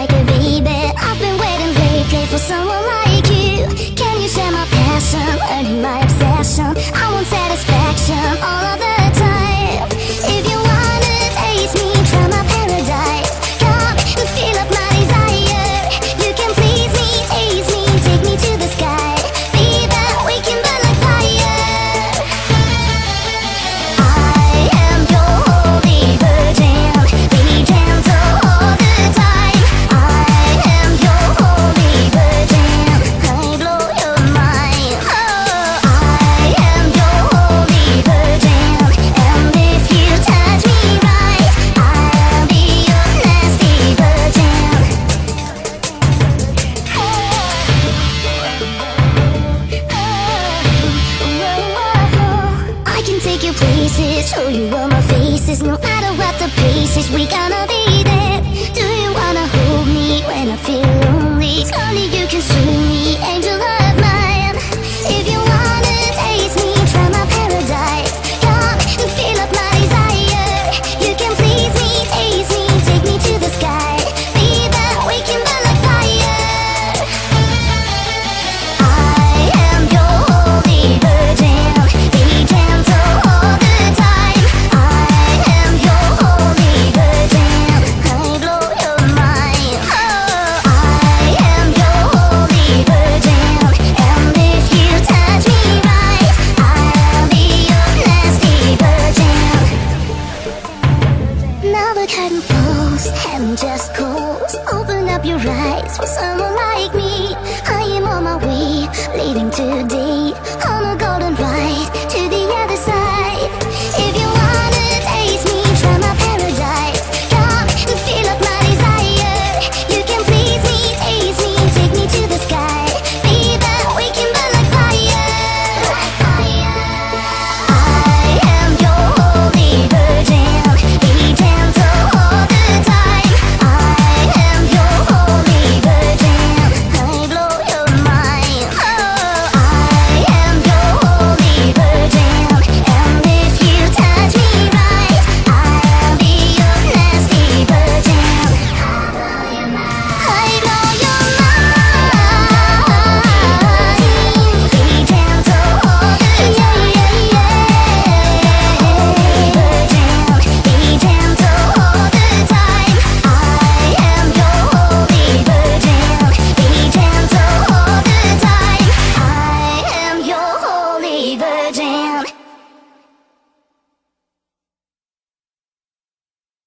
like a baby. I've been waiting lately for someone like you. Can you share my passion, earning my obsession? I want satisfaction all of the time. If you wanna taste me, try my paradise. Come and fill up my desire. You can please me, tease me, take me to the sky. Baby, we can burn like fire. I am your holy virgin. Be gentle all the time. I am your holy virgin. I blow your mind. Oh, I am your holy virgin. And if you touch me right, I'll be your nasty virgin. I can take you places, show you all my faces. No matter what the pace is, we gonna be there. Do you wanna hold me when I feel lonely? Only you can soothe me, angel of mine. If you wanna taste me, try my paradise. Come and fill up my desire. You can please me, tease me, take me to the sky. Baby, we can burn like fire. I am your holy virgin. Be gentle all the time. I am your holy virgin. I blow your mind. Oh, I am your holy virgin. And if you touch me right, I'll be your nasty virgin. Now the curtain falls, heaven just calls. Open up your eyes for someone like me. I am on my way, leaving